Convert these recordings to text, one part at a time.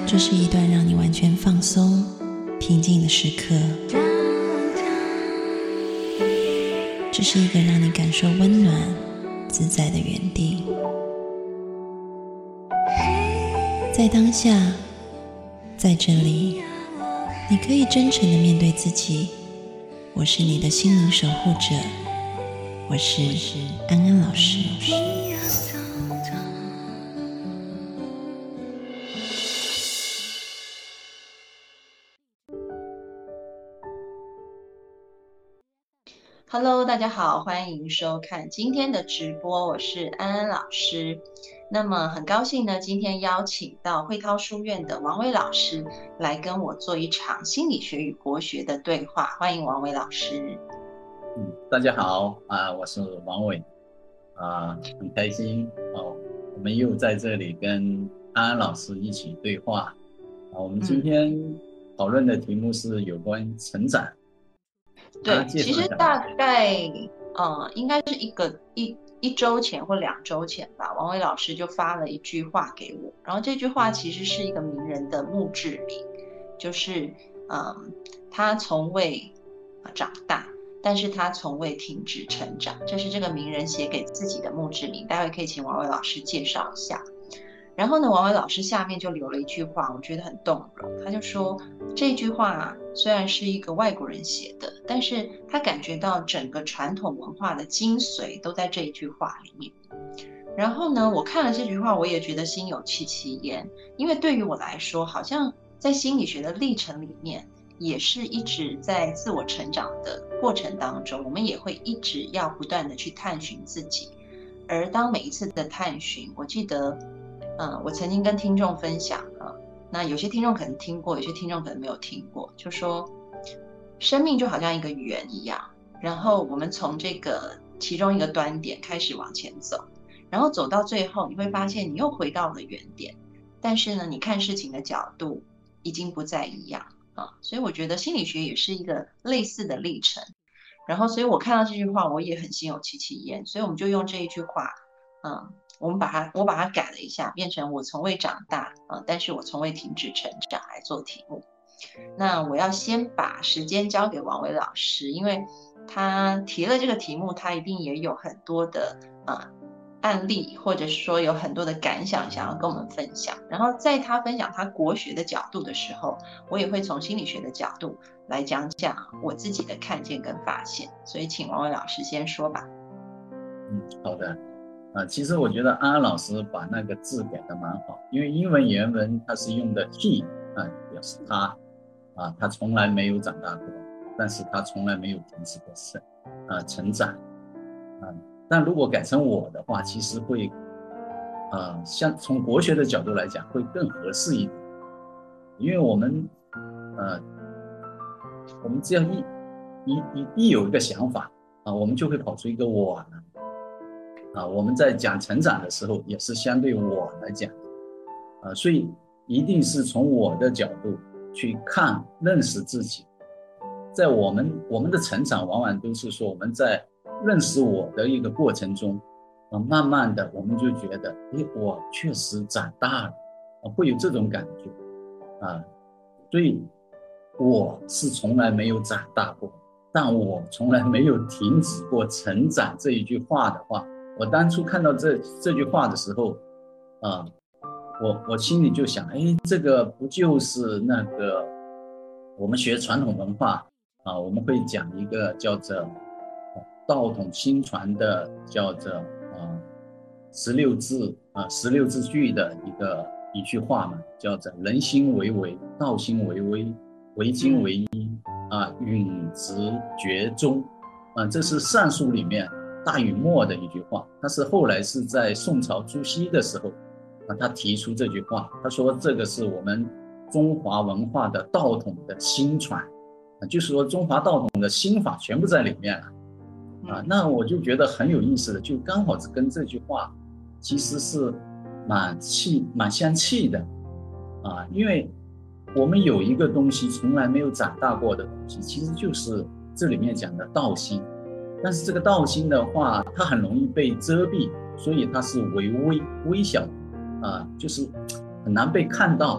这是一段让你完全放松、平静的时刻。这是一个让你感受温暖、自在的园地。在当下，在这里，你可以真诚地面对自己。我是你的心灵守护者，我是安安老师。 Hello， 大家好，欢迎收看今天的直播，我是安安老师。那么很高兴呢，今天邀请到慧涛书院的王伟老师来跟我做一场心理学与国学的对话，欢迎王伟老师。 大家好我是王伟很开心我们又在这里跟安安老师一起对话我们今天讨论的题目是有关成长。 对，其实大概应该是一周前或2周前吧，王伟老师就发了一句话给我，然后这句话其实是一个名人的墓志铭，就是他从未长大，但是他从未停止成长，这是这个名人写给自己的墓志铭，待会可以请王伟老师介绍一下。然后呢，王伟老师下面就留了一句话，我觉得很动容。他就说，这句话虽然是一个外国人写的，但是他感觉到整个传统文化的精髓都在这一句话里面。然后呢，我看了这句话，我也觉得心有戚戚焉，因为对于我来说，好像在心理学的历程里面，也是一直在自我成长的过程当中，我们也会一直要不断的去探寻自己。而当每一次的探寻，我记得我曾经跟听众分享那有些听众可能听过，有些听众可能没有听过，就说生命就好像一个圆一样，然后我们从这个其中一个端点开始往前走，然后走到最后，你会发现你又回到了原点，但是呢，你看事情的角度已经不再一样所以我觉得心理学也是一个类似的历程。然后，所以我看到这句话，我也很心有戚戚焉，所以我们就用这一句话我把它改了一下，变成我从未长大但是我从未停止成长来做题目。那我要先把时间交给王伟老师，因为他提了这个题目，他一定也有很多的案例，或者说有很多的感想想要跟我们分享。然后在他分享他国学的角度的时候，我也会从心理学的角度来讲讲我自己的看见跟发现。所以请王伟老师先说吧。 好的其实我觉得安安老师把那个字改得蛮好，因为英文原文他是用的 he 表示他从来没有长大过，但是他从来没有停止过成长但如果改成我的话，其实会像从国学的角度来讲会更合适一点，因为我们只要一有一个想法我们就会跑出一个我来我们在讲成长的时候也是相对我来讲所以一定是从我的角度去看认识自己。在我们的成长往往都是说我们在认识我的一个过程中慢慢的我们就觉得我确实长大了会有这种感觉所以我是从来没有长大过，但我从来没有停止过成长这一句话的话，我当初看到这句话的时候我心里就想这个不就是那个我们学传统文化我们会讲一个叫做道统心传的叫做16字句的一句话嘛，叫做人心为微，道心为微，为精为一允直绝中这是尚书里面大禹谟的一句话，他是后来是在宋朝朱熹的时候他提出这句话，他说这个是我们中华文化的道统的心传就是说中华道统的心法全部在里面了那我就觉得很有意思的，就刚好是跟这句话其实是蛮相契的因为我们有一个东西从来没有长大过的东西，其实就是这里面讲的道心，但是这个道心的话它很容易被遮蔽，所以它是微小就是很难被看到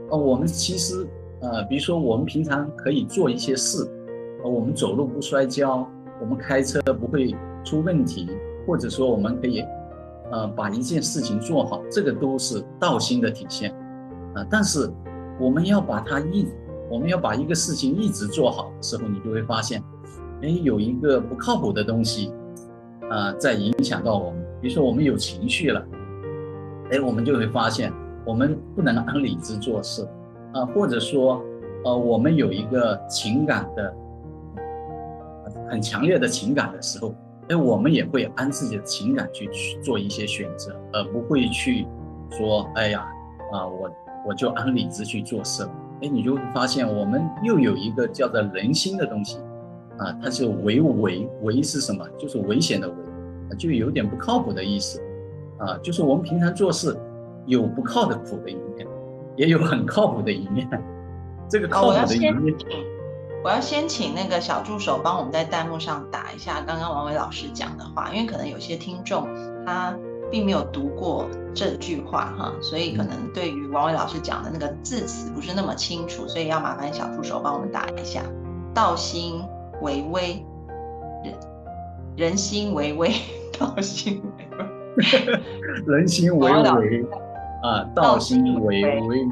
我们其实比如说我们平常可以做一些事，我们走路不摔跤，我们开车不会出问题，或者说我们可以把一件事情做好，这个都是道心的体现但是我们要把一个事情一直做好的时候，你就会发现有一个不靠谱的东西在影响到我们。比如说我们有情绪了，我们就会发现我们不能按理智做事或者说我们有一个情感的很强烈的情感的时候，我们也会按自己的情感去做一些选择，而不会去说我就按理智去做事了。你就会发现我们又有一个叫做人心的东西它是危是什么？就是危险的危，就有点不靠谱的意思就是我们平常做事有不靠的谱的一面，也有很靠谱的一面。这个靠谱的一面， 我要先请那个小助手帮我们在弹幕上打一下刚刚王伟老师讲的话，因为可能有些听众他并没有读过这句话所以可能对于王伟老师讲的那个字词不是那么清楚，所以要麻烦小助手帮我们打一下。道心为微，人心为微，道心为微， 人心为微道心为微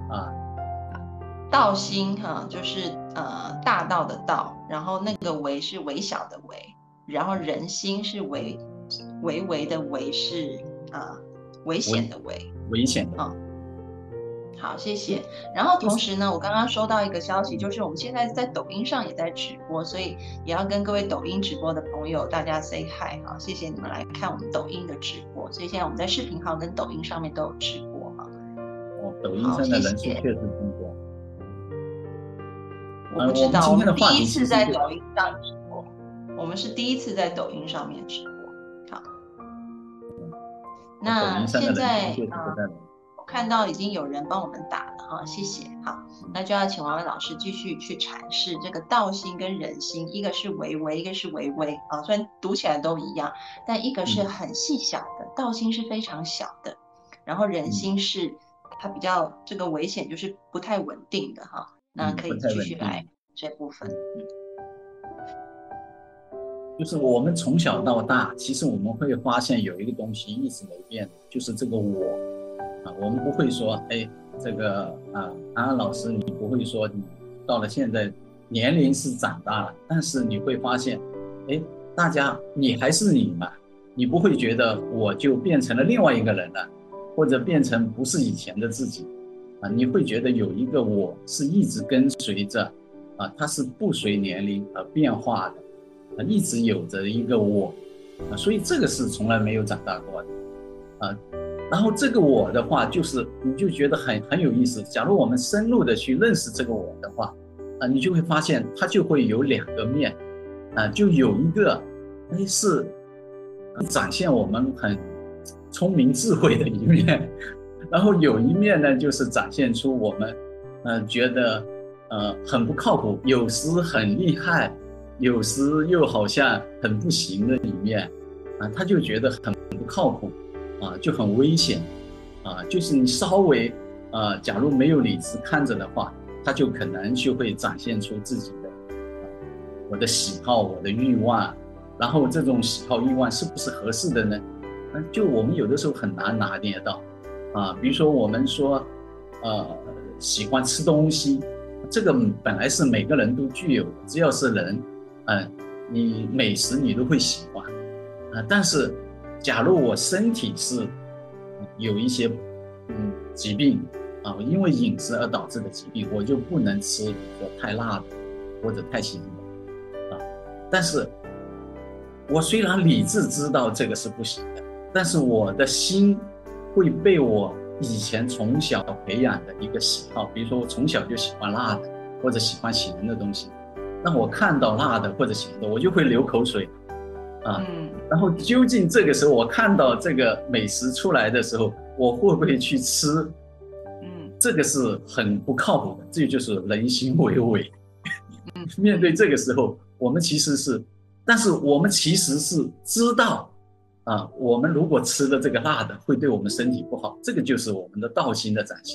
道心就是大道的道，然后那个微是微小的微，然后人心是微的微，是危险的危险的好，谢谢。然后同时呢，我刚刚收到一个消息，就是我们现在在抖音上也在直播，所以也要跟各位抖音直播的朋友大家 say hi 谢谢你们来看我们抖音的直播。所以现在我们在视频号跟抖音上面都有直播抖音上的人数确实更多。 我不知道，我们第一次在抖音上直播，我们是第一次在抖音上面直播。好，那现在我看到已经有人帮我们打了谢谢。好，那就要请王伟老师继续去阐释这个道心跟人心，一个是微微，一个是微微虽然读起来都一样，但一个是很细小的，道心是非常小的，然后人心是它比较这个危险，就是不太稳定的那可以继续来这部分。 就是我们从小到大，其实我们会发现有一个东西一直没变，就是这个我我们不会说这个安安老师，你不会说你到了现在年龄是长大了，但是你会发现大家你还是你嘛，你不会觉得我就变成了另外一个人了，或者变成不是以前的自己你会觉得有一个我是一直跟随着它是不随年龄而变化的一直有着一个我所以这个是从来没有长大过的然后这个我的话，就是你就觉得很有意思。假如我们深入的去认识这个我的话你就会发现它就会有两个面就有一个是展现我们很聪明智慧的一面，然后有一面呢就是展现出我们觉得很不靠谱，有时很厉害，有时又好像很不行的一面他就觉得很不靠谱就很危险就是你稍微假如没有理智看着的话，他就可能就会展现出自己的我的喜好，我的欲望，然后这种喜好欲望是不是合适的呢就我们有的时候很难拿捏到比如说我们说喜欢吃东西，这个本来是每个人都具有的，只要是人你美食你都会喜欢但是假如我身体是有一些疾病因为饮食而导致的疾病，我就不能吃比如说太辣的或者太咸的但是我虽然理智知道这个是不行的，但是我的心会被我以前从小培养的一个喜好，比如说我从小就喜欢辣的或者喜欢咸的东西，那我看到辣的或者咸的我就会流口水然后究竟这个时候我看到这个美食出来的时候，我会不会去吃这个是很不靠谱的，这就是人心为伪面对这个时候我们其实是，但是我们其实是知道我们如果吃的这个辣的会对我们身体不好，这个就是我们的道心的展现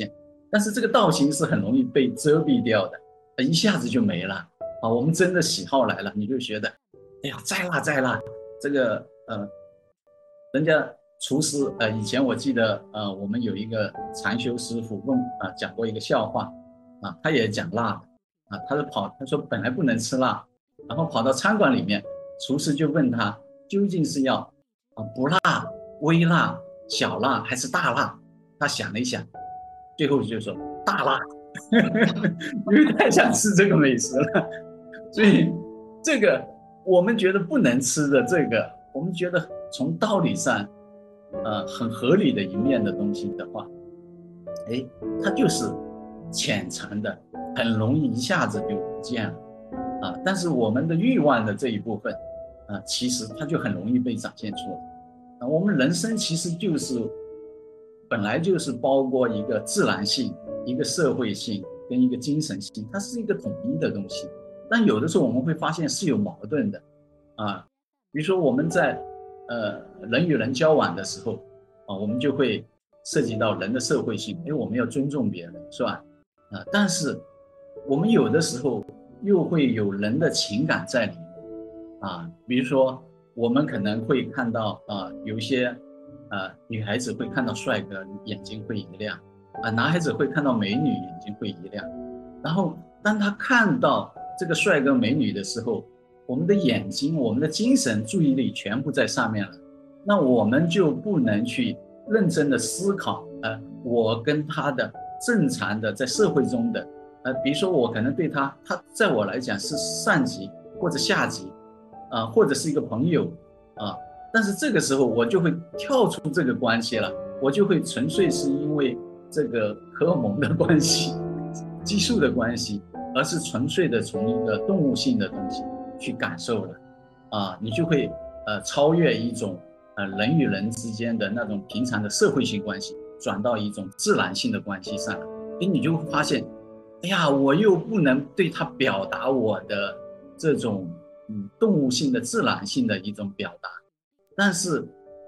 但是这个道行是很容易被遮蔽掉的，一下子就没了啊。我们真的喜好来了，你就觉得，哎呀，再辣再辣，这个人家厨师以前我记得我们有一个禅修师傅讲过一个笑话啊，他也讲辣的啊，他说本来不能吃辣，然后跑到餐馆里面，厨师就问他究竟是要不辣、微辣、小辣还是大辣？他想了一想，最后就说大辣，因为太想吃这个美食了。所以这个我们觉得不能吃的这个，我们觉得从道理上很合理的一面的东西的话，它就是潜藏的，很容易一下子就不见了啊。但是我们的欲望的这一部分其实它就很容易被展现出来。我们人生其实本来就是包括一个自然性、一个社会性跟一个精神性，它是一个统一的东西。但有的时候我们会发现是有矛盾的啊，比如说我们在人与人交往的时候我们就会涉及到人的社会性，我们要尊重别人，是吧？但是我们有的时候又会有人的情感在里面比如说我们可能会看到有一些女孩子会看到帅哥眼睛会一亮男孩子会看到美女眼睛会一亮，然后当他看到这个帅哥美女的时候，我们的眼睛、我们的精神注意力全部在上面了，那我们就不能去认真的思考我跟他的正常的在社会中的比如说我可能对他在我来讲是上级或者下级或者是一个朋友但是这个时候我就会跳出这个关系了，我就会纯粹是因为这个荷尔蒙的关系、激素的关系，而是纯粹的从一个动物性的东西去感受了你就会超越一种人与人之间的那种平常的社会性关系，转到一种自然性的关系上了。你就会发现，哎呀，我又不能对他表达我的这种动物性的自然性的一种表达，但是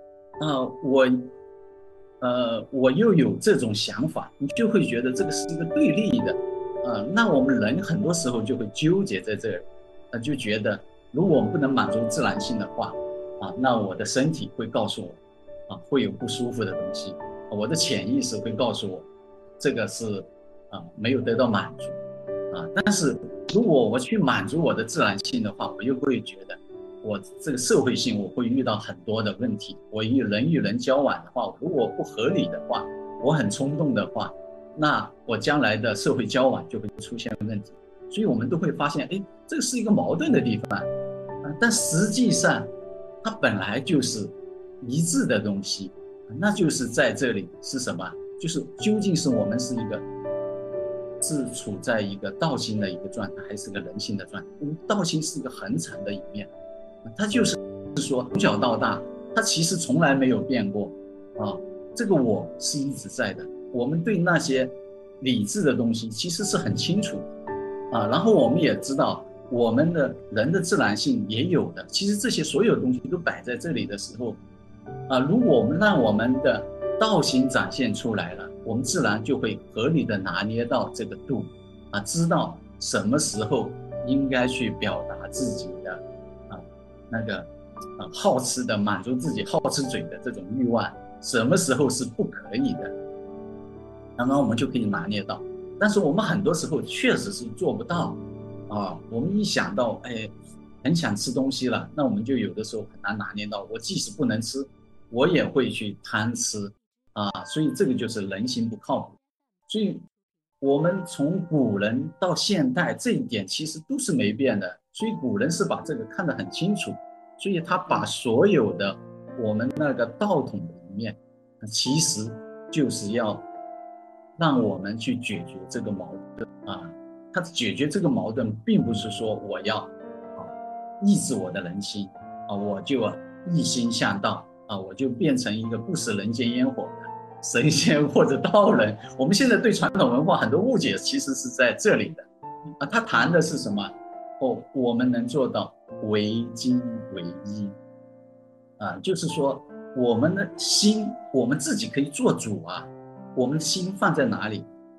我又有这种想法，你就会觉得这个是一个对立的那我们人很多时候就会纠结在这里就觉得如果我们不能满足自然性的话那我的身体会告诉我会有不舒服的东西，我的潜意识会告诉我这个是没有得到满足但是如果我去满足我的自然性的话，我又会觉得我这个社会性我会遇到很多的问题，我与人交往的话，如果不合理的话，我很冲动的话，那我将来的社会交往就会出现问题。所以我们都会发现这个是一个矛盾的地方但实际上它本来就是一致的东西那就是在这里是什么，就是究竟是我们是处在一个道心的一个状态，还是个人性的状态。道心是一个恒常的一面，它就是说从小到大它其实从来没有变过这个我是一直在的，我们对那些理智的东西其实是很清楚然后我们也知道我们的人的自然性也有的，其实这些所有东西都摆在这里的时候如果我们让我们的道心展现出来了，我们自然就会合理的拿捏到这个度知道什么时候应该去表达自己的那个好吃的满足自己好吃嘴的这种欲望，什么时候是不可以的，那么我们就可以拿捏到。但是我们很多时候确实是做不到我们一想到很想吃东西了，那我们就有的时候很难拿捏到，我即使不能吃我也会去贪吃所以这个就是人心不靠谱。所以我们从古人到现代这一点其实都是没变的，所以古人是把这个看得很清楚，所以他把所有的我们那个道统的一面其实就是要让我们去解决这个矛盾他解决这个矛盾并不是说我要抑制我的人心我就一心向道我就变成一个不食人间烟火的神仙或者道人。我们现在对传统文化很多误解其实是在这里的他谈的是什么我们能做到为精为一就是说我们的心我们自己可以做主我们的心放在哪里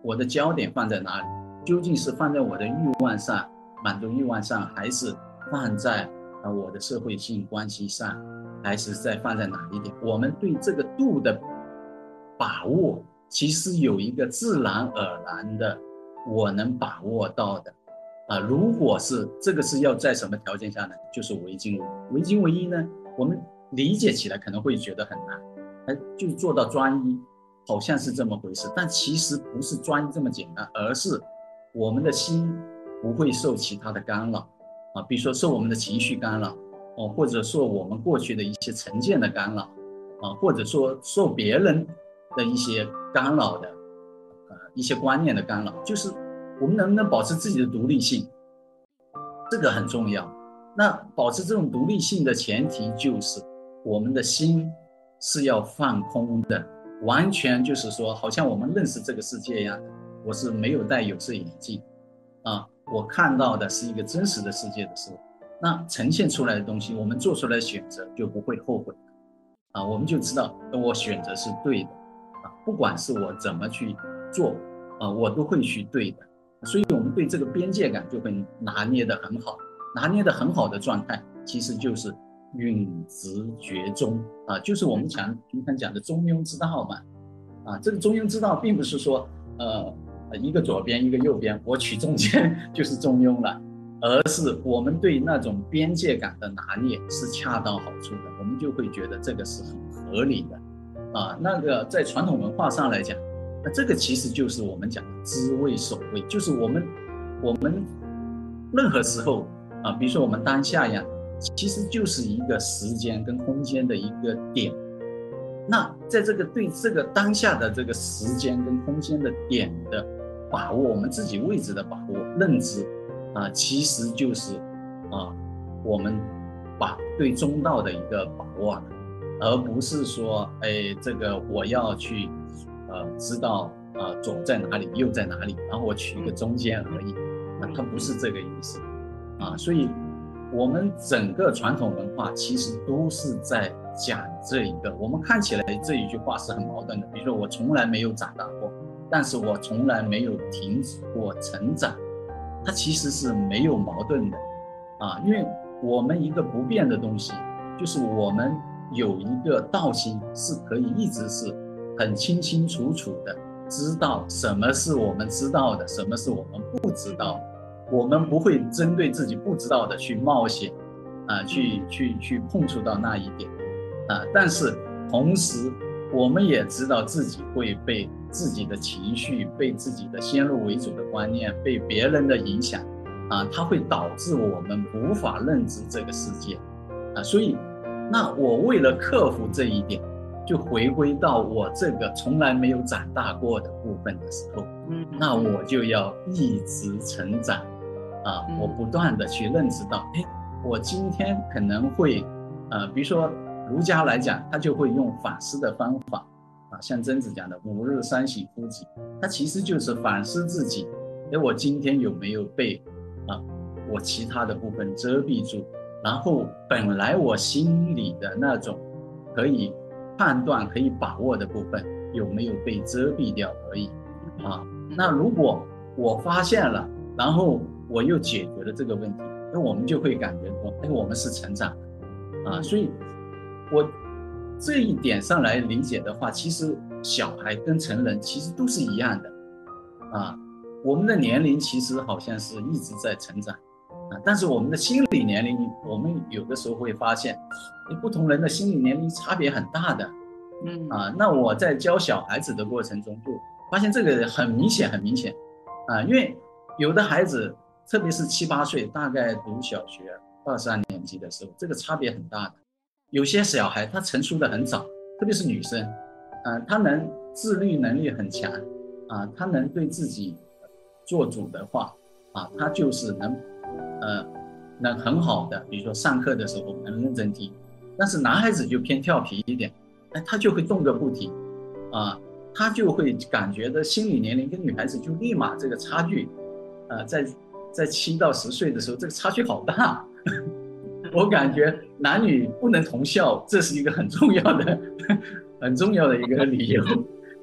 我的焦点放在哪里？究竟是放在我的欲望上，满足欲望上，还是放在我的社会性关系上，还是放在哪一点？我们对这个度的把握，其实有一个自然而然的我能把握到的如果是这个是要在什么条件下呢？就是唯精唯一。唯精唯一呢，我们理解起来可能会觉得很难，就做到专一，好像是这么回事，但其实不是专一这么简单，而是我们的心不会受其他的干扰比如说受我们的情绪干扰或者说我们过去的一些成见的干扰或者说受别人的一些干扰的一些观念的干扰，就是我们能不能保持自己的独立性，这个很重要。那保持这种独立性的前提就是我们的心是要放空的，完全就是说好像我们认识这个世界一样的，我是没有戴有色眼镜我看到的是一个真实的世界的时候，那呈现出来的东西我们做出来的选择就不会后悔我们就知道我选择是对的不管是我怎么去做我都会去对的。所以我们对这个边界感就会拿捏得很好，拿捏得很好的状态其实就是允直觉中就是我们平常讲的中庸之道嘛这个中庸之道并不是说一个左边一个右边我取中间就是中庸了，而是我们对那种边界感的拿捏是恰到好处的，我们就会觉得这个是很合理的那个在传统文化上来讲，那这个其实就是我们讲的知位守位，就是我们任何时候比如说我们当下呀，其实就是一个时间跟空间的一个点。那在这个对这个当下的这个时间跟空间的点的把握，我们自己位置的把握认知其实就是我们把对中道的一个把握了，而不是说这个我要去知道左在哪里右在哪里，然后我取一个中间而已它不是这个意思所以我们整个传统文化其实都是在讲这一个，我们看起来这一句话是很矛盾的，比如说我从来没有长大过，但是我从来没有停止过成长，它其实是没有矛盾的因为我们一个不变的东西，就是我们有一个道心是可以一直是很清清楚楚的知道什么是我们知道的，什么是我们不知道的，我们不会针对自己不知道的去冒险去碰触到那一点但是同时我们也知道自己会被自己的情绪，被自己的先入为主的观念，被别人的影响它会导致我们无法认知这个世界所以那我为了克服这一点，就回归到我这个从来没有长大过的部分的时候那我就要一直成长我不断的去认知到我今天可能会比如说儒家来讲，他就会用反思的方法像曾子讲的5日3省乎己，他其实就是反思自己我今天有没有被我其他的部分遮蔽住，然后本来我心里的那种可以判断可以把握的部分有没有被遮蔽掉而已那如果我发现了，然后我又解决了这个问题，那我们就会感觉说我们是成长的所以我这一点上来理解的话，其实小孩跟成人其实都是一样的我们的年龄其实好像是一直在成长但是我们的心理年龄，我们有的时候会发现不同人的心理年龄差别很大的那我在教小孩子的过程中就发现这个很明显因为有的孩子特别是7、8岁，大概读小学2、3年级的时候，这个差别很大的。有些小孩他成熟的很早，特别是女生他能自律能力很强他能对自己做主的话他就是能很好的，比如说上课的时候能认真听。但是男孩子就偏调皮一点他就会动个不停他就会感觉的心理年龄跟女孩子就立马这个差距在7到10岁的时候，这个差距好大我感觉男女不能同校，这是一个很重要的一个理由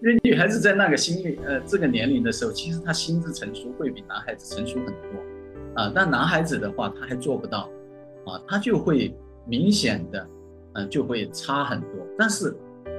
因为女孩子在那个这个年龄的时候，其实她心智成熟会比男孩子成熟很多但男孩子的话他还做不到他就会明显的就会差很多。但是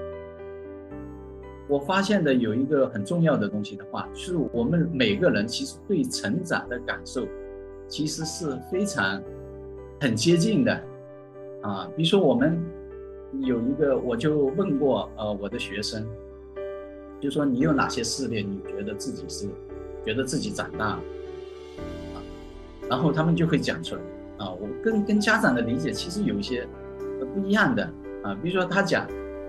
我发现的有一个很重要的东西的话，就是我们每个人其实对成长的感受其实是非常很接近的比如说我们有一个，我就问过我的学生，就说你有哪些试炼你觉得自己长大了然后他们就会讲出来我跟家长的理解其实有一些不一样的比如说他讲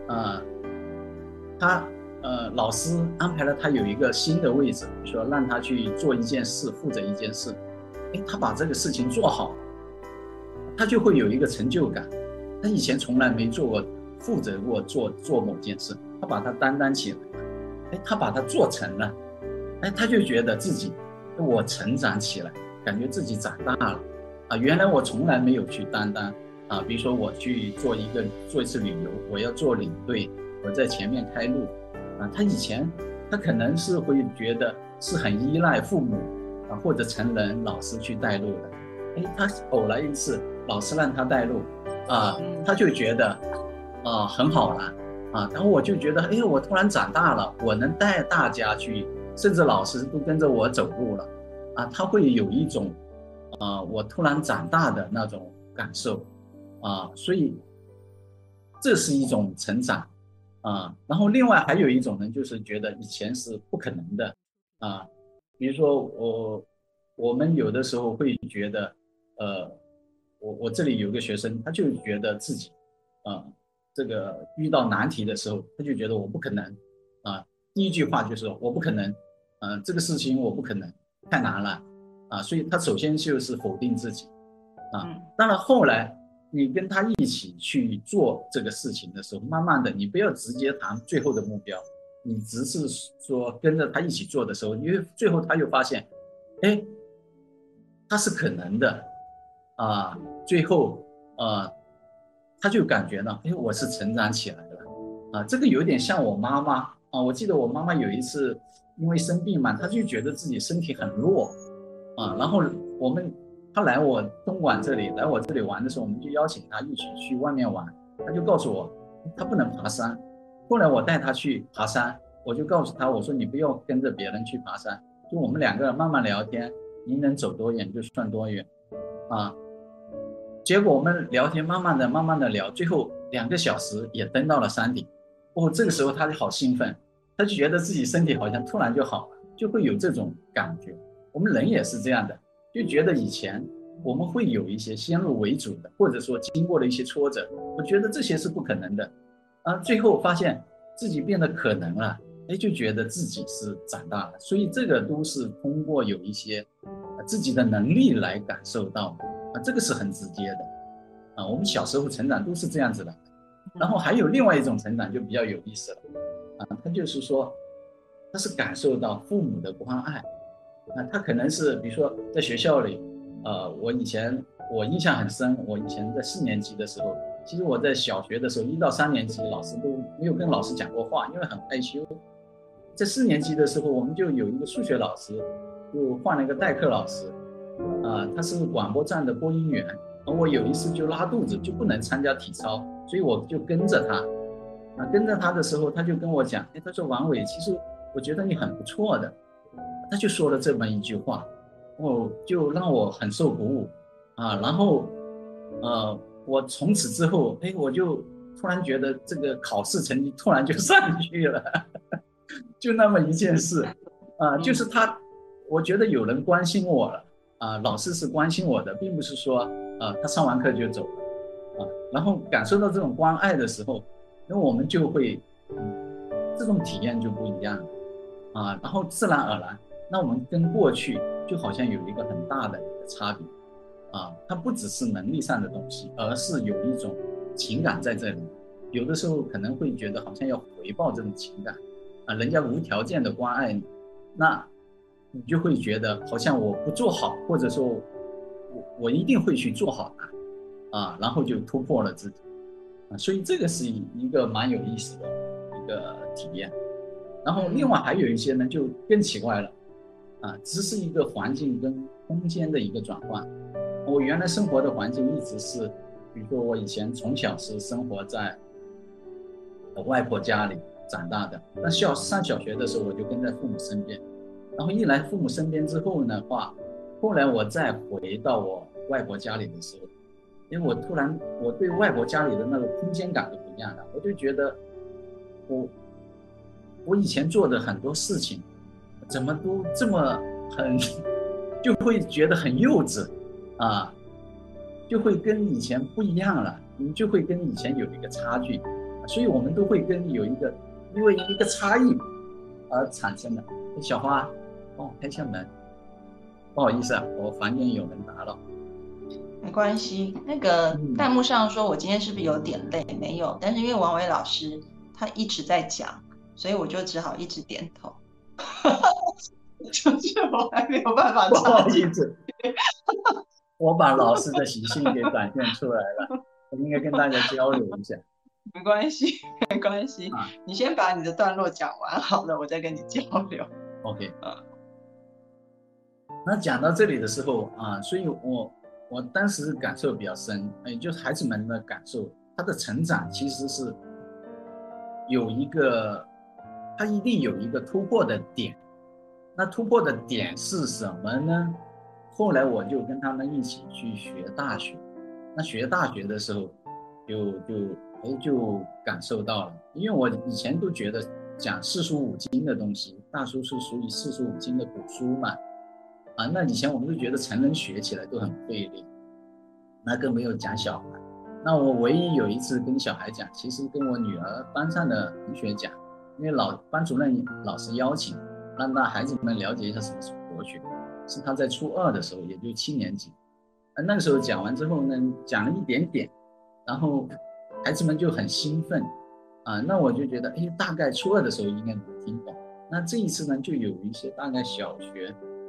他老师安排了他有一个新的位置，比如说让他去做一件事，负责一件事，他把这个事情做好，他就会有一个成就感。他以前从来没负责过做某件事，他把它担当起来，他把它做成了，他就觉得自己我成长起来，感觉自己长大了原来我从来没有去担当比如说我去做一次旅游，我要做领队，我在前面开路他以前他可能是会觉得是很依赖父母或者成人老师去带路的他偶来一次老师让他带路他就觉得很好了然后我就觉得我突然长大了，我能带大家去，甚至老师都跟着我走路了他会有一种我突然长大的那种感受所以这是一种成长然后另外还有一种呢，就是觉得以前是不可能的比如说我们有的时候会觉得我这里有个学生，他就觉得自己这个遇到难题的时候，他就觉得我不可能第一句话就是我不可能这个事情我不可能，太难了所以他首先就是否定自己当然后来你跟他一起去做这个事情的时候，慢慢的你不要直接谈最后的目标，你只是说跟着他一起做的时候，因为最后他又发现他是可能的最后他就感觉呢我是成长起来了这个有点像我妈妈我记得我妈妈有一次因为生病嘛，她就觉得自己身体很弱然后他来我东莞这里来我这里玩的时候，我们就邀请他一起去外面玩，他就告诉我他不能爬山。后来我带他去爬山，我就告诉他，我说你不要跟着别人去爬山，就我们两个人慢慢聊天，你能走多远就算多远结果我们聊天慢慢的聊，最后2个小时也登到了山顶这个时候他就好兴奋，他就觉得自己身体好像突然就好了，就会有这种感觉。我们人也是这样的，就觉得以前我们会有一些先入为主的，或者说经过了一些挫折，我觉得这些是不可能的最后发现自己变得可能了就觉得自己是长大了。所以这个都是通过有一些自己的能力来感受到的这个是很直接的我们小时候成长都是这样子的。然后还有另外一种成长就比较有意思了他就是说他是感受到父母的关爱他可能是比如说在学校里我印象很深，我以前在4年级的时候，其实我在小学的时候1到3年级老师都没有跟老师讲过话，因为很害羞。在4年级的时候，我们就有一个数学老师就换了一个代课老师他是广播站的播音员，我有一次就拉肚子就不能参加体操，所以我就跟着他跟着他的时候，他就跟我讲他说王伟，其实我觉得你很不错的，他就说了这么一句话就让我很受鼓舞然后我从此之后我就突然觉得这个考试成绩突然就上去了就那么一件事就是我觉得有人关心我了老师是关心我的，并不是说他上完课就走了然后感受到这种关爱的时候，那我们就会这种体验就不一样了然后自然而然那我们跟过去就好像有一个很大的差别它不只是能力上的东西，而是有一种情感在这里。有的时候可能会觉得好像要回报这种情感人家无条件的关爱你，那你就会觉得好像我不做好，或者说我一定会去做好它然后就突破了自己所以这个是一个蛮有意思的一个体验。 然后另外还有一些呢就更奇怪了只是一个环境跟空间的一个转换。我原来生活的环境一直是，比如说我以前从小是生活在外婆家里长大的，那上小学的时候我就跟在父母身边，然后一来父母身边之后呢后来我再回到我外婆家里的时候，因为我对外婆家里的那个空间感都不一样了，我就觉得我以前做的很多事情怎么都这么就会觉得很幼稚就会跟以前不一样了，你就会跟以前有一个差距，所以我们都会因为一个差异而产生的。小花开下门，不好意思我房间有人打扰。 没关系，那个弹幕上说我今天是不是有点累？没有，但是因为王伟老师他一直在讲，所以我就只好一直点头。就是我还没有办法不好意思我把老师的习性给展现出来了，我应该跟大家交流一下。 没关系没关系你先把你的段落讲完好了，我再跟你交流。 OK 那讲到这里的时候所以我当时感受比较深，就是孩子们的感受，他的成长其实是他一定有一个突破的点。那突破的点是什么呢？后来我就跟他们一起去学大学，那学大学的时候就感受到了，因为我以前都觉得讲四书五经的东西，大书是属于四书五经的古书嘛那以前我们都觉得成人学起来都很费力，那更没有讲小孩。那我唯一有一次跟小孩讲，其实跟我女儿班上的同学讲，因为班主任老师邀请让孩子们了解一下什么是国学，是他在初2的时候，也就7年级那个时候讲完之后呢，讲了一点点，然后孩子们就很兴奋那我就觉得大概初2的时候应该能听懂。那这一次呢，就有一些大概小学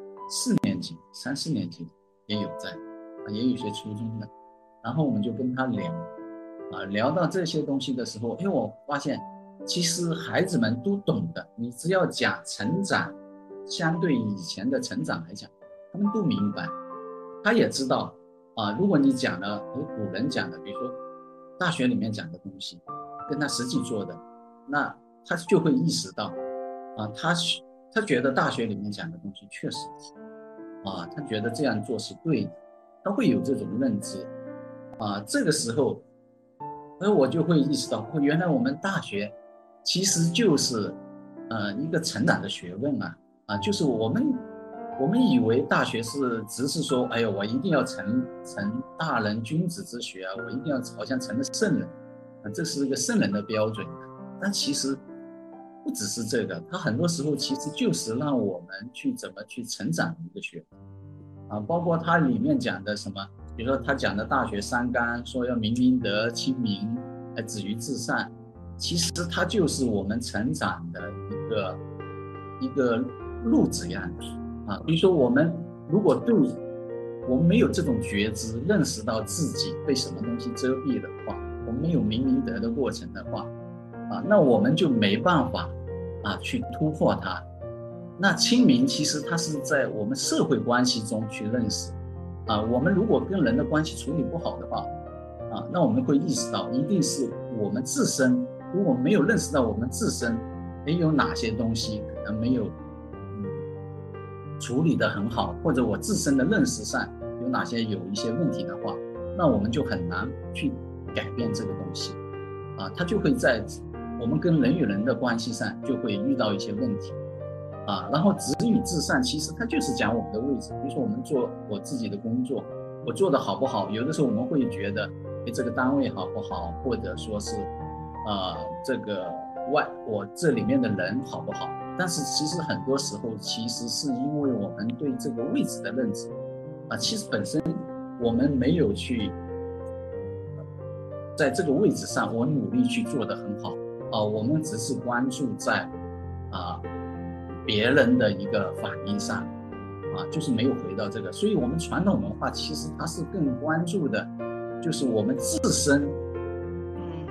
4年级、3、4年级也有在也有一些初中的，然后我们就跟他聊到这些东西的时候，我发现其实孩子们都懂的，你只要讲成长，相对以前的成长来讲，他们都明白，他也知道如果你讲了古人讲的，比如说大学里面讲的东西跟他实际做的，那他就会意识到他觉得大学里面讲的东西确实他觉得这样做是对的，他会有这种认知这个时候我就会意识到原来我们大学其实就是一个成长的学问就是我们以为大学只是说我一定要成大人君子之学我一定要好像成了圣人这是一个圣人的标准但其实不只是这个，它很多时候其实就是让我们去怎么去成长的一个学问包括它里面讲的什么，比如说他讲的大学三纲，说要明明德、亲民、止于至善，其实它就是我们成长的一个路子样比如说我们如果我们没有这种觉知，认识到自己被什么东西遮蔽的话，我们没有明明德的过程的话那我们就没办法去突破它。那亲民其实它是在我们社会关系中去认识我们如果跟人的关系处理不好的话那我们会意识到一定是我们自身，如果没有认识到我们自身有哪些东西可能没有处理得很好，或者我自身的认识上有一些问题的话，那我们就很难去改变这个东西它就会在我们跟人与人的关系上就会遇到一些问题然后止于至善，其实它就是讲我们的位置。比如说我们做我自己的工作，我做的好不好，有的时候我们会觉得这个单位好不好，或者说是这个我这里面的人好不好，但是其实很多时候其实是因为我们对这个位置的认知其实本身我们没有去在这个位置上我努力去做得很好我们只是关注在别人的一个反应上就是没有回到这个，所以我们传统文化其实它是更关注的就是我们自身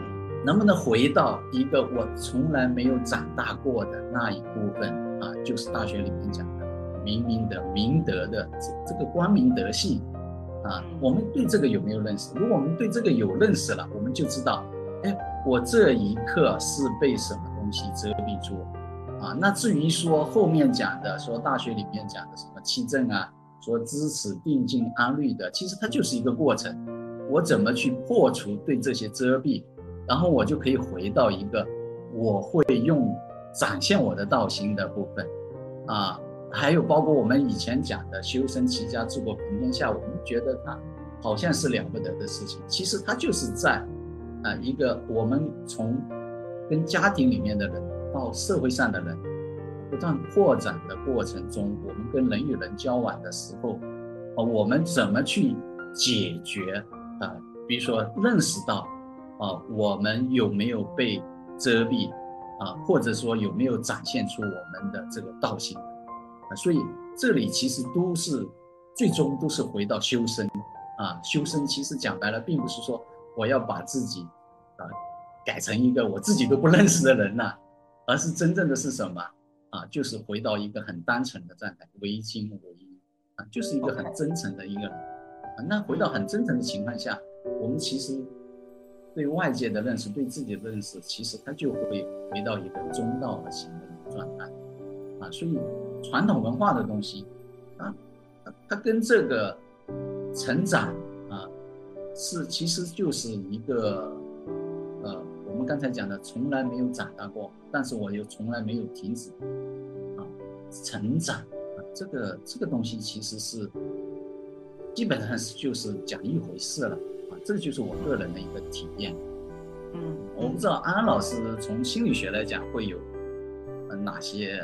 能不能回到一个我从来没有长大过的那一部分啊，就是大学里面讲的明明德、明德的这个光明德性啊，我们对这个有没有认识？如果我们对这个有认识了，我们就知道，哎，我这一刻是被什么东西遮蔽住啊？那至于说后面讲的，说大学里面讲的什么七正啊，说知耻、定静、安虑的，其实它就是一个过程。我怎么去破除对这些遮蔽？然后我就可以回到一个我会用展现我的道心的部分啊，还有包括我们以前讲的修身齐家治国平天下，我们觉得它好像是了不得的事情，其实它就是在一个我们从跟家庭里面的人到社会上的人不断扩展的过程中，我们跟人与人交往的时候，我们怎么去解决比如说认识到我们有没有被遮蔽或者说有没有展现出我们的这个道心所以这里其实都是最终都是回到修身修身其实讲白了，并不是说我要把自己改成一个我自己都不认识的人而是真正的是什么就是回到一个很单纯的状态，唯精唯一就是一个很真诚的一个人那回到很真诚的情况下，我们其实对外界的认识，对自己的认识，其实它就会回到一个中道而行的一个状态所以传统文化的东西它跟这个成长其实就是一个我们刚才讲的从来没有长大过，但是我又从来没有停止成长这个东西其实是基本上就是讲一回事了这就是我个人的一个体验。我不知道安安老师从心理学来讲会有哪些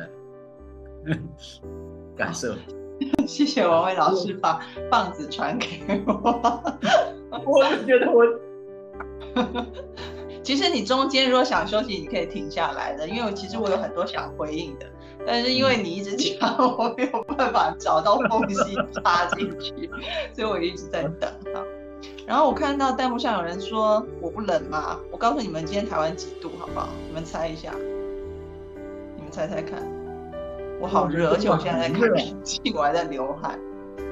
感受？ 谢谢王伟老师把棒子传给我。 我觉得其实你中间如果想休息，你可以停下来的，因为其实我有很多想回应的，但是因为你一直讲，我没有办法找到缝隙插进去，所以我一直在等然后我看到弹幕上有人说我不冷吗？我告诉你们今天台湾几度好不好？你们猜一下，你们猜猜看。我好热，而且我现在在看天气，我还在流汗。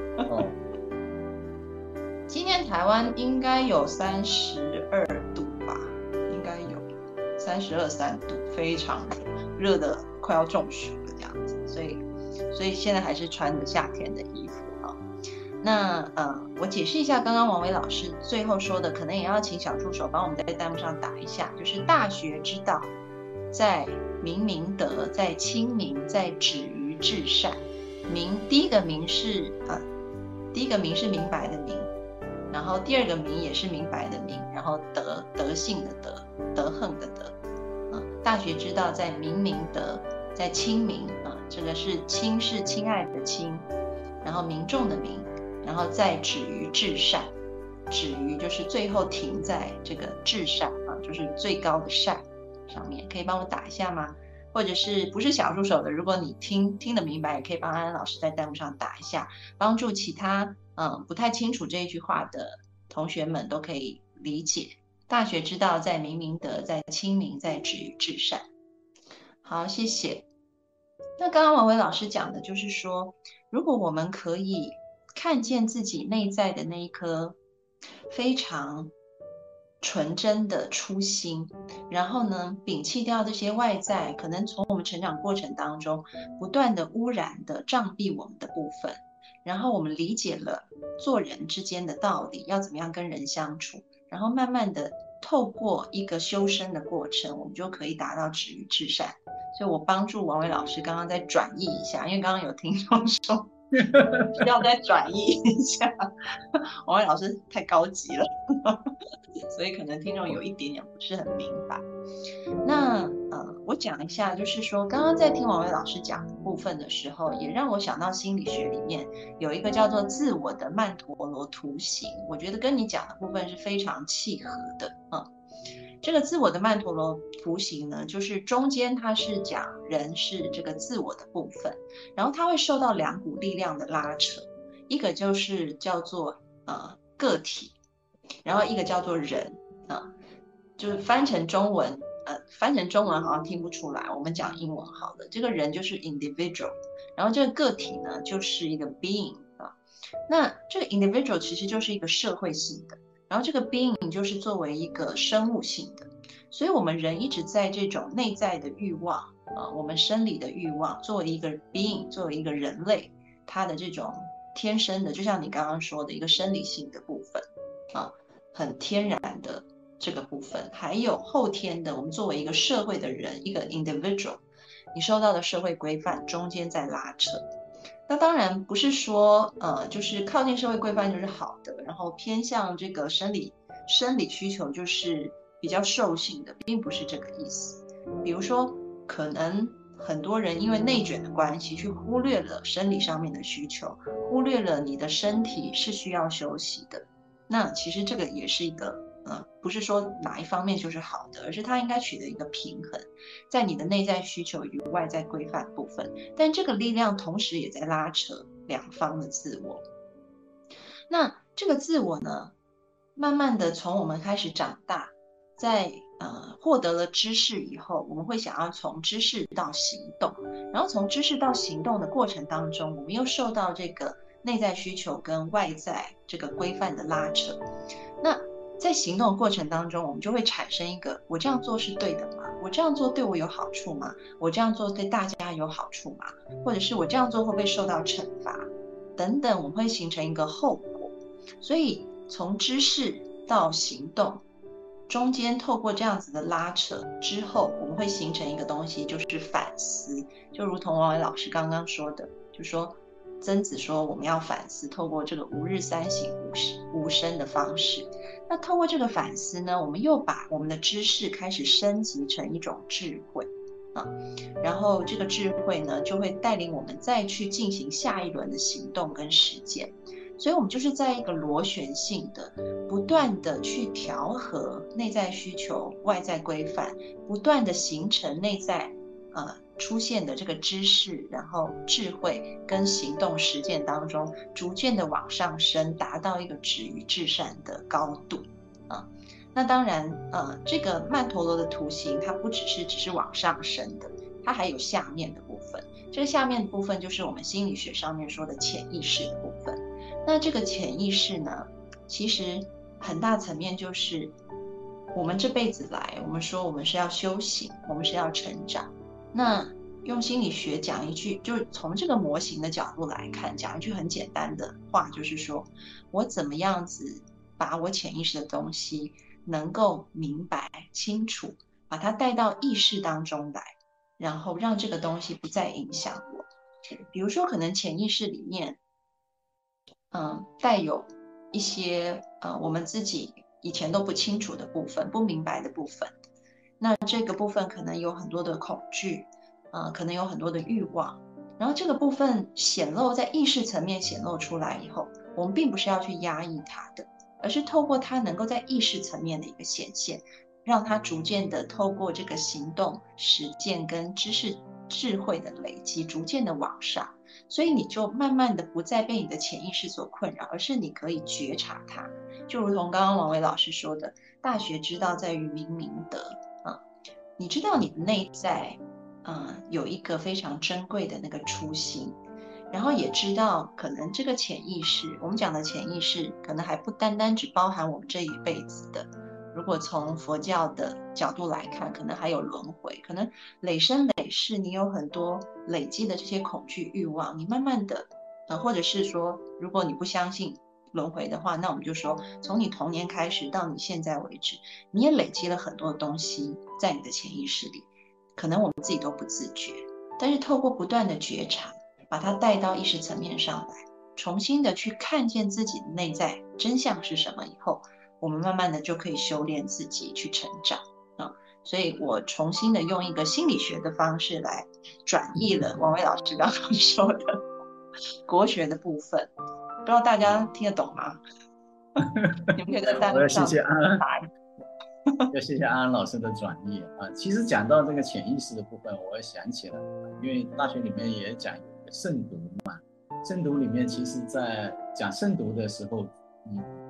今天台湾应该有32度吧，应该有32、3度，非常热，热的快要中暑了这样子。所以现在还是穿着夏天的衣服那我解释一下刚刚王伟老师最后说的，可能也要请小助手帮我们在弹幕上打一下，就是大学之道，在明明德，在亲民，在止于至善。第一个明是明白的明，然后第二个明也是明白的明，然后德性的德，德行的德大学之道在明明德，在亲民这个是亲是亲爱的亲，然后民众的民，然后再止于至善，止于就是最后停在这个至善就是最高的善上面。可以帮我打一下吗？或者是不是小助手的，如果你听得明白，也可以帮安安老师在弹幕上打一下，帮助其他不太清楚这一句话的同学们都可以理解。大学之道在明明德，在亲民，在止于至善。好，谢谢。那刚刚王伟老师讲的就是说，如果我们可以看见自己内在的那一颗非常纯真的初心，然后呢摒弃掉这些外在可能从我们成长过程当中不断的污染的障蔽我们的部分，然后我们理解了做人之间的道理，要怎么样跟人相处，然后慢慢的透过一个修身的过程，我们就可以达到止于至善。所以我帮助王伟老师刚刚再转译一下，因为刚刚有听众说需要再转译一下，王伟老师太高级了所以可能听众有一点点不是很明白。那我讲一下，就是说刚刚在听王伟老师讲的部分的时候，也让我想到心理学里面有一个叫做自我的曼陀罗图形，我觉得跟你讲的部分是非常契合的这个自我的曼陀罗图形呢，就是中间它是讲人是这个自我的部分，然后它会受到两股力量的拉扯，一个就是叫做个体，然后一个叫做人就是翻成中文好像听不出来，我们讲英文好了。这个人就是 individual， 然后这个个体呢就是一个 being 啊。那这个 individual 其实就是一个社会性的，然后这个 being 就是作为一个生物性的。所以我们人一直在这种内在的欲望我们生理的欲望，作为一个 being， 作为一个人类，他的这种天生的，就像你刚刚说的一个生理性的部分很天然的这个部分，还有后天的，我们作为一个社会的人，一个 individual， 你受到的社会规范中间在拉扯。那当然不是说就是靠近社会规范就是好的，然后偏向这个生理需求就是比较兽性的，并不是这个意思。比如说可能很多人因为内卷的关系去忽略了生理上面的需求，忽略了你的身体是需要休息的。那其实这个也是一个不是说哪一方面就是好的，而是它应该取得一个平衡，在你的内在需求与外在规范部分，但这个力量同时也在拉扯两方的自我。那这个自我呢，慢慢的从我们开始长大，在获得了知识以后，我们会想要从知识到行动，然后从知识到行动的过程当中，我们又受到这个内在需求跟外在这个规范的拉扯。那在行动的过程当中，我们就会产生一个：我这样做是对的吗？我这样做对我有好处吗？我这样做对大家有好处吗？或者是我这样做会不会受到惩罚？等等，我们会形成一个后果。所以从知识到行动，中间透过这样子的拉扯之后，我们会形成一个东西，就是反思。就如同王伟老师刚刚说的，就说曾子说我们要反思，透过这个吾日三省吾身的方式。那透过这个反思呢，我们又把我们的知识开始升级成一种智慧然后这个智慧呢，就会带领我们再去进行下一轮的行动跟实践。所以我们就是在一个螺旋性的不断的去调和内在需求外在规范，不断的形成内在出现的这个知识，然后智慧跟行动实践当中逐渐的往上升，达到一个止于至善的高度那当然这个曼陀罗的图形它不只是往上升的，它还有下面的部分。这个下面的部分就是我们心理学上面说的潜意识的部分。那这个潜意识呢，其实很大层面就是我们这辈子来，我们说我们是要修行，我们是要成长。那用心理学讲一句，就是从这个模型的角度来看，讲一句很简单的话，就是说我怎么样子把我潜意识的东西能够明白清楚，把它带到意识当中来，然后让这个东西不再影响我。比如说可能潜意识里面带有一些我们自己以前都不清楚的部分，不明白的部分。那这个部分可能有很多的恐惧可能有很多的欲望，然后这个部分显露在意识层面显露出来以后，我们并不是要去压抑它的，而是透过它能够在意识层面的一个显现，让它逐渐的透过这个行动实践跟知识智慧的累积，逐渐的往上。所以你就慢慢的不再被你的潜意识所困扰，而是你可以觉察它。就如同刚刚王伟老师说的，大学之道在于明明德你知道你的内在有一个非常珍贵的那个初心，然后也知道可能这个潜意识，我们讲的潜意识可能还不单单只包含我们这一辈子的，如果从佛教的角度来看，可能还有轮回，可能累生累世你有很多累积的这些恐惧欲望，你慢慢的或者是说如果你不相信轮回的话，那我们就说从你童年开始到你现在为止，你也累积了很多的东西在你的潜意识里，可能我们自己都不自觉，但是透过不断的觉察，把它带到意识层面上来，重新的去看见自己的内在真相是什么以后，我们慢慢的就可以修炼自己去成长所以我重新的用一个心理学的方式来转译了王伟老师刚刚说的国学的部分，不知道大家听得懂吗？你们可以在弹幕上打要谢谢安安老师的转译其实讲到这个潜意识的部分，我也想起了因为大学里面也讲有一个慎独嘛，慎独里面其实在讲慎独的时候，大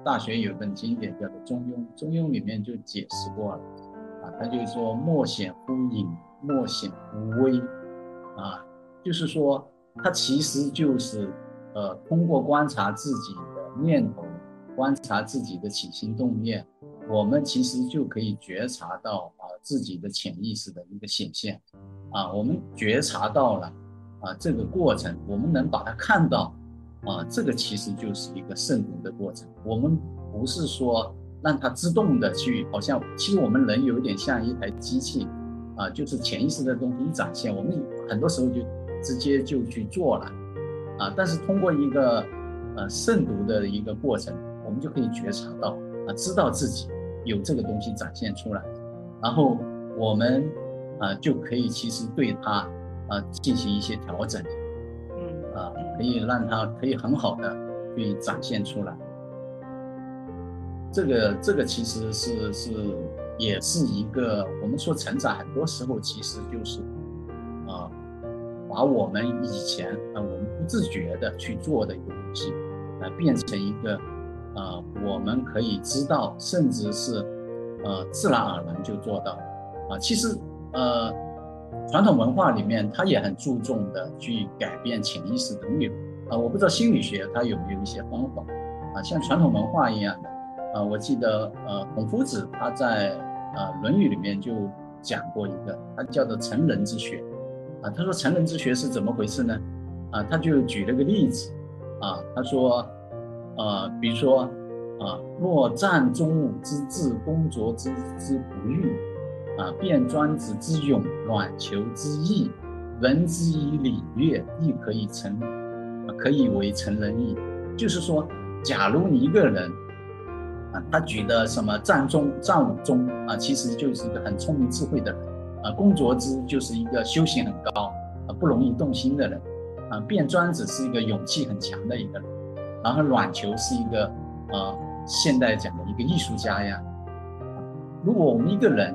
大学有本经典叫做《中庸》，《中庸》里面就解释过了他就说莫显乎隐，莫显乎微就是说它其实就是通过观察自己的念头，观察自己的起心动念，我们其实就可以觉察到自己的潜意识的一个显现我们觉察到了这个过程，我们能把它看到这个其实就是一个慎独的过程。我们不是说让它自动的去，好像其实我们人有点像一台机器就是潜意识的东西一展现，我们很多时候就直接就去做了但是通过一个慎独的一个过程，我们就可以觉察到知道自己有这个东西展现出来，然后我们就可以其实对它进行一些调整可以让它可以很好的去展现出来。这个其实也是一个我们说成长，很多时候其实就是把我们以前我们不自觉的去做的一个东西变成一个我们可以知道，甚至是自然而然就做到其实传统文化里面它也很注重的去改变潜意识的内容我不知道心理学它有没有一些方法像传统文化一样的我记得孔夫子他在论语里面就讲过一个，他叫做成人之学他说成人之学是怎么回事呢他就举了个例子他说比如说若战中武之志，公卓之不欲辩专子之勇，卵求之义，闻之以礼乐，亦可以为成人义。就是说假如你一个人他举的什么战武中其实就是一个很聪明智慧的人公卓之就是一个修行很高不容易动心的人辩专子是一个勇气很强的一个人，然后卵求是一个现代讲的一个艺术家呀如果我们一个人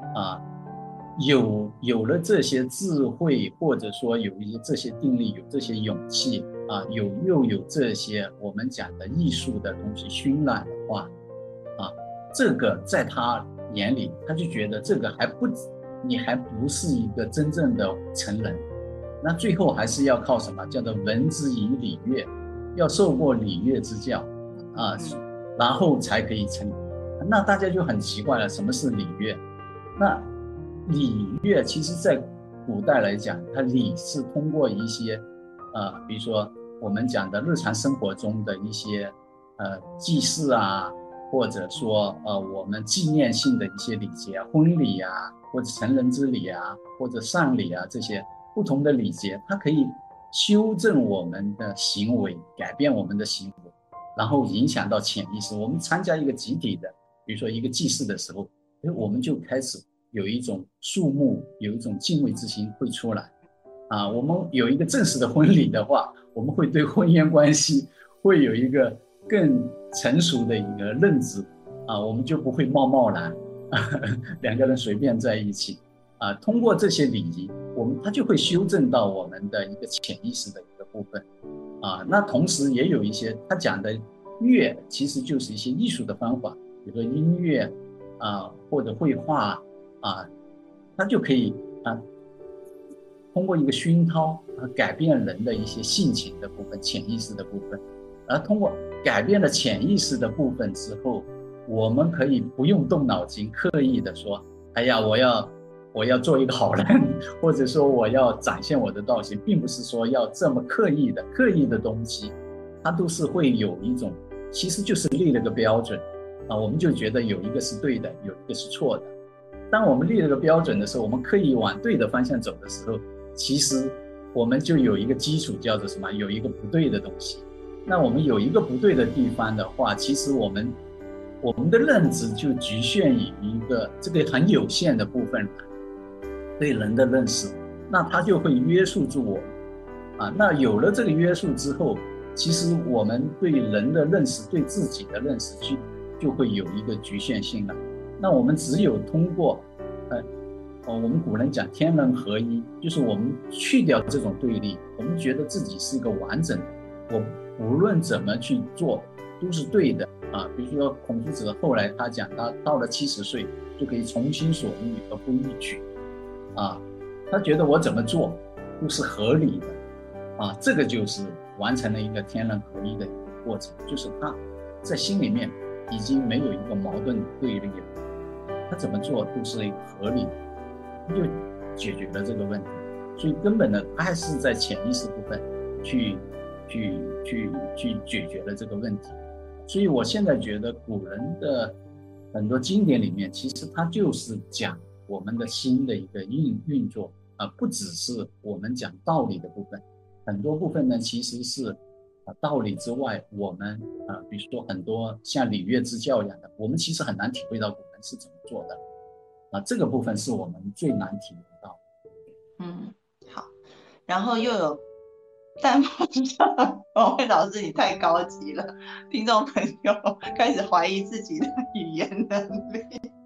有了这些智慧，或者说有一些这些定力，有这些勇气又有这些我们讲的艺术的东西熏染的话这个在他眼里他就觉得这个你还不是一个真正的成人，那最后还是要靠什么叫做闻之以礼乐，要受过礼乐之教然后才可以成。那大家就很奇怪了，什么是礼乐？那礼乐其实在古代来讲，它礼是通过一些比如说我们讲的日常生活中的一些祭祀或者说我们纪念性的一些礼节婚礼或者成人之礼或者丧礼这些不同的礼节，它可以修正我们的行为，改变我们的行为，然后影响到潜意识。我们参加一个集体的比如说一个祭祀的时候我们就开始有一种肃穆，有一种敬畏之心会出来我们有一个正式的婚礼的话，我们会对婚姻关系会有一个更成熟的一个认知我们就不会贸然两个人随便在一起通过这些礼仪它就会修正到我们的一个潜意识的一个部分那同时也有一些他讲的乐其实就是一些艺术的方法，比如说音乐或者绘画它就可以通过一个熏陶改变人的一些性情的部分，潜意识的部分，而通过改变了潜意识的部分之后，我们可以不用动脑筋刻意的说哎呀我要做一个好人，或者说我要展现我的道行，并不是说要这么刻意的东西，它都是会有一种其实就是立了个标准我们就觉得有一个是对的，有一个是错的。当我们立了个标准的时候，我们刻意往对的方向走的时候，其实我们就有一个基础叫做什么？有一个不对的东西。那我们有一个不对的地方的话，其实我们的认知就局限于一个这个很有限的部分对人的认识，那它就会约束住我们那有了这个约束之后，其实我们对人的认识，对自己的认识就会有一个局限性了。那我们只有通过我们古人讲天人合一，就是我们去掉这种对立，我们觉得自己是一个完整的，我无论怎么去做都是对的啊。比如说孔夫子后来他讲，他到了70岁就可以从心所欲而不逾矩啊，他觉得我怎么做都是合理的啊，这个就是完成了一个天人合一的一个过程，就是他在心里面已经没有一个矛盾对立了，他怎么做都是一个合理的，他就解决了这个问题。所以根本的他还是在潜意识部分去解决了这个问题。所以我现在觉得古人的很多经典里面，其实它就是讲我们的心的一个运作不只是我们讲道理的部分，很多部分呢其实是道理之外，我们比如说很多像礼乐之教一样的，我们其实很难体会到古人是怎么做的这个部分是我们最难体会到。 好，然后又有弹幕上王慧老师你太高级了，听众朋友开始怀疑自己的语言能力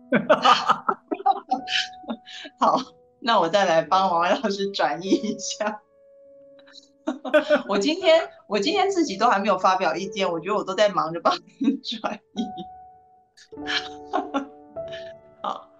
好，那我再来帮王慧老师转译一下我今天自己都还没有发表意见，我觉得我都在忙着帮你转译好，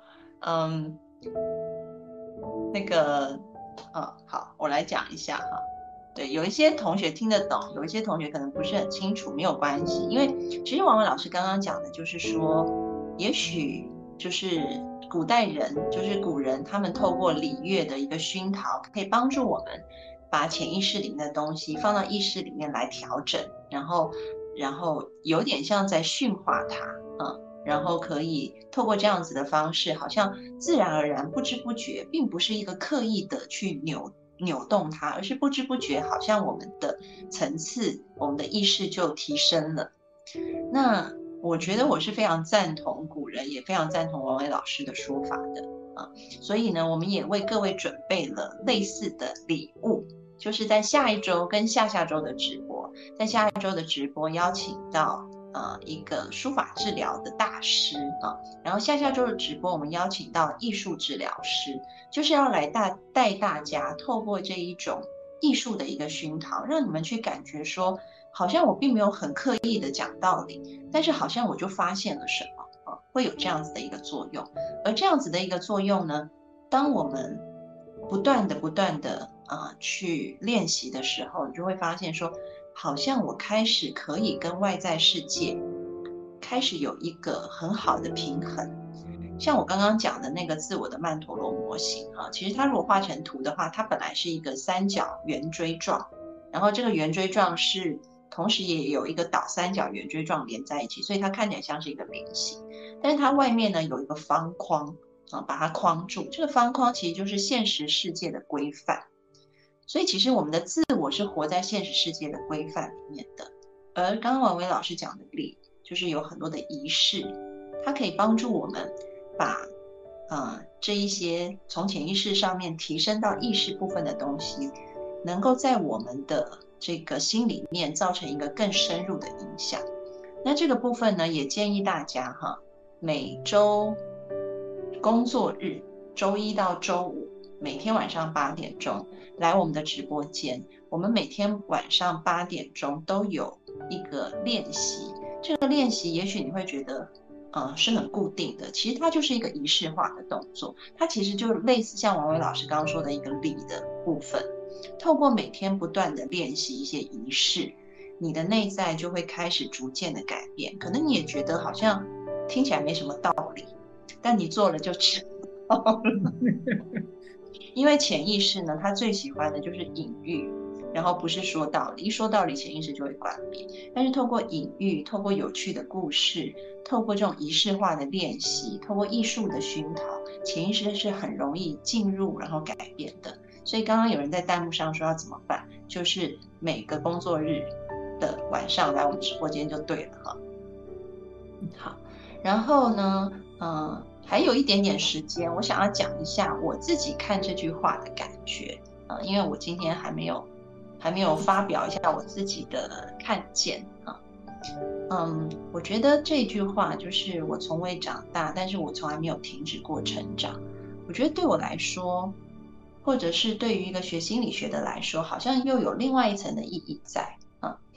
那个好，我来讲一下哈。对，有一些同学听得懂，有一些同学可能不是很清楚，没有关系，因为其实王文老师刚刚讲的就是说，也许就是古代人，就是古人，他们透过礼乐的一个熏陶，可以帮助我们把潜意识里面的东西放到意识里面来调整，然后有点像在驯化它然后可以透过这样子的方式，好像自然而然不知不觉，并不是一个刻意的去扭动它，而是不知不觉好像我们的层次，我们的意识就提升了。那我觉得我是非常赞同古人，也非常赞同王伟老师的说法的所以呢，我们也为各位准备了类似的礼物，就是在下一周跟下下周的直播，在下一周的直播邀请到一个书法治疗的大师然后下下周的直播我们邀请到艺术治疗师，就是要来带大家透过这一种艺术的一个熏陶，让你们去感觉说，好像我并没有很刻意的讲道理，但是好像我就发现了什么会有这样子的一个作用。而这样子的一个作用呢，当我们不断的去练习的时候，你就会发现说，好像我开始可以跟外在世界开始有一个很好的平衡。像我刚刚讲的那个自我的曼陀罗模型其实它如果画成图的话，它本来是一个三角圆锥状，然后这个圆锥状是同时也有一个倒三角圆锥状连在一起，所以它看起来像是一个菱形，但是它外面呢有一个方框把它框住，这个方框其实就是现实世界的规范。所以其实我们的自我是活在现实世界的规范里面的，而刚刚王伟老师讲的礼，就是有很多的仪式，它可以帮助我们把这一些从潜意识上面提升到意识部分的东西，能够在我们的这个心里面造成一个更深入的影响。那这个部分呢，也建议大家每周工作日，周一到周五，每天晚上8点钟来我们的直播间，我们每天晚上8点钟都有一个练习。这个练习也许你会觉得是很固定的，其实它就是一个仪式化的动作，它其实就类似像王伟老师刚刚说的一个礼的部分。透过每天不断的练习一些仪式，你的内在就会开始逐渐的改变。可能你也觉得好像听起来没什么道理，但你做了就知道了因为潜意识呢，它最喜欢的就是隐喻，然后不是说道理，一说道理潜意识就会关闭。但是透过隐喻，透过有趣的故事，透过这种仪式化的练习，透过艺术的熏陶，潜意识是很容易进入然后改变的。所以刚刚有人在弹幕上说要怎么办，就是每个工作日的晚上来我们直播间就对了好，然后呢还有一点点时间，我想要讲一下我自己看这句话的感觉因为我今天还没有发表一下我自己的看见我觉得这句话就是我从未长大，但是我从来没有停止过成长。我觉得对我来说，或者是对于一个学心理学的来说，好像又有另外一层的意义在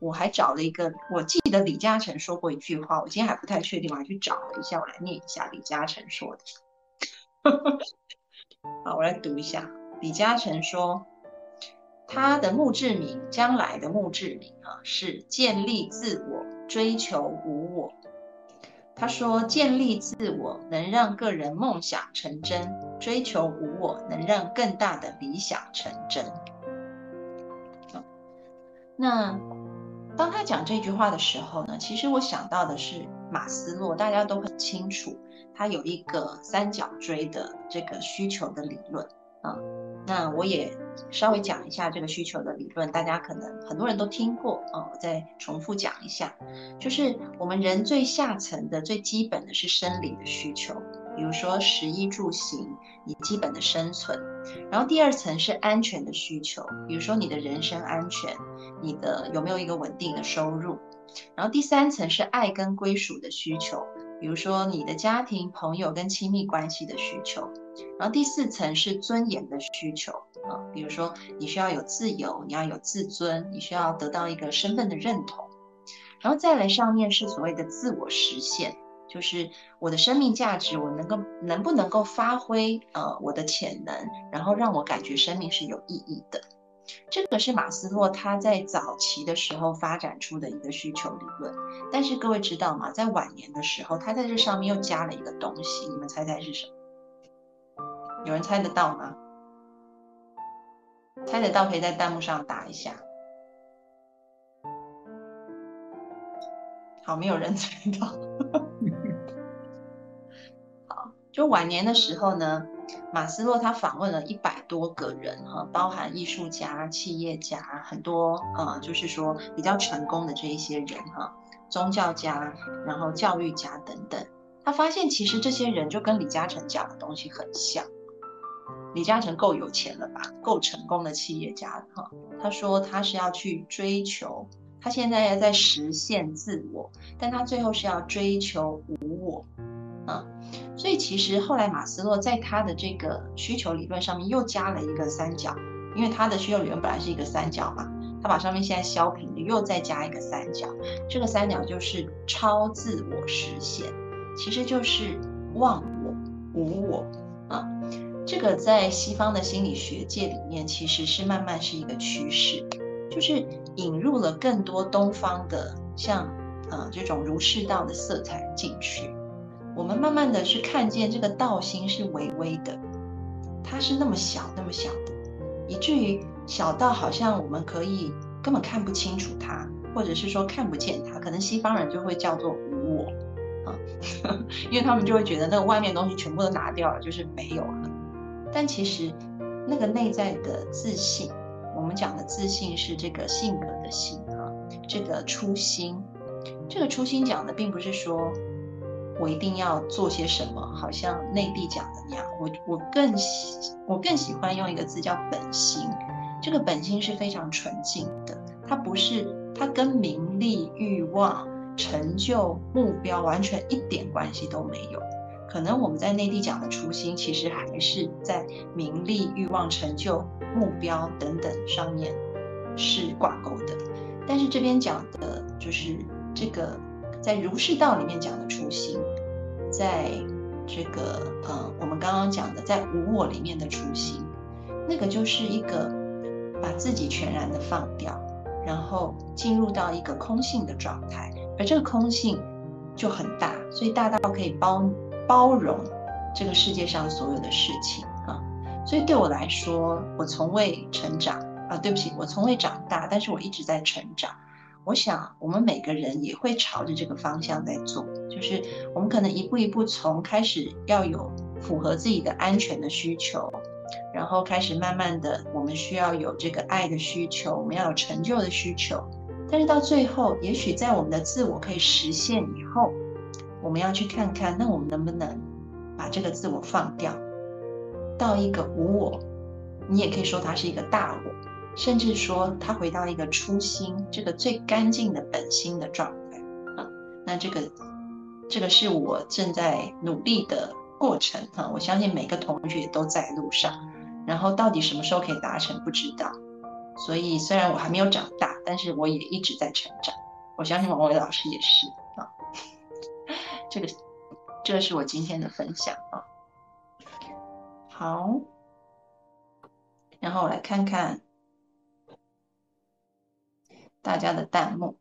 我还找了一个，我记得李嘉诚说过一句话，我今天还不太确定，我还去找了一下，我来念一下李嘉诚说的。好，我来读一下。李嘉诚说，他的墓志铭，将来的墓志铭是建立自我，追求无我。他说，建立自我能让个人梦想成真，追求无我能让更大的理想成真。那当他讲这句话的时候呢，其实我想到的是马斯洛，大家都很清楚，他有一个三角锥的这个需求的理论啊。那我也稍微讲一下这个需求的理论，大家可能很多人都听过啊，我再重复讲一下，就是我们人最下层的最基本的是生理的需求，比如说食衣住行，你基本的生存。然后第二层是安全的需求，比如说你的人身安全，你的有没有一个稳定的收入。然后第三层是爱跟归属的需求，比如说你的家庭、朋友跟亲密关系的需求。然后第四层是尊严的需求比如说你需要有自由，你要有自尊，你需要得到一个身份的认同。然后再来上面是所谓的自我实现，就是我的生命价值，我能不能够发挥我的潜能，然后让我感觉生命是有意义的。这个是马斯洛他在早期的时候发展出的一个需求理论，但是各位知道吗？在晚年的时候，他在这上面又加了一个东西，你们猜猜是什么？有人猜得到吗？猜得到可以在弹幕上打一下。好，没有人猜到。好，就晚年的时候呢，马斯洛他访问了100多个人包含艺术家、企业家，很多就是说比较成功的这一些人宗教家，然后教育家等等。他发现其实这些人就跟李嘉诚讲的东西很像。李嘉诚够有钱了吧，够成功的企业家了他说他是要去追求，他现在要在实现自我，但他最后是要追求无我所以其实后来马斯洛在他的这个需求理论上面又加了一个三角，因为他的需求理论本来是一个三角嘛，他把上面现在削平了，又再加一个三角，这个三角就是超自我实现，其实就是忘我、无我这个在西方的心理学界里面其实是慢慢是一个趋势，就是引入了更多东方的像这种儒释道的色彩进去。我们慢慢的是看见这个道心是微微的，它是那么小那么小的，以至于小到好像我们可以根本看不清楚它，或者是说看不见它，可能西方人就会叫做无我因为他们就会觉得那个外面的东西全部都拿掉了，就是没有了。但其实那个内在的自信，我们讲的自信是这个性格的性这个初心。这个初心讲的并不是说我一定要做些什么，好像内地讲的那样。我更喜欢用一个字叫本心。这个本心是非常纯净的，它跟名利、欲望、成就、目标完全一点关系都没有。可能我们在内地讲的初心，其实还是在名利、欲望、成就、目标等等上面是挂钩的。但是这边讲的就是这个在儒释道里面讲的初心，在这个我们刚刚讲的在无我里面的初心，那个就是一个把自己全然的放掉，然后进入到一个空性的状态，而这个空性就很大，所以大到可以包容这个世界上所有的事情所以对我来说，我从未成长对不起，我从未长大，但是我一直在成长。我想我们每个人也会朝着这个方向在做，就是我们可能一步一步从开始要有符合自己的安全的需求，然后开始慢慢的我们需要有这个爱的需求，我们要有成就的需求，但是到最后也许在我们的自我可以实现以后，我们要去看看那我们能不能把这个自我放掉到一个无我，你也可以说它是一个大我，甚至说它回到一个初心，这个最干净的本心的状态那这个是我正在努力的过程我相信每个同学都在路上，然后到底什么时候可以达成不知道， 所以虽然我还没有长大，但是我也一直在成长。我相信王伟老师也是啊。这个是我今天的分享啊。好，然后我来看看大家的弹幕。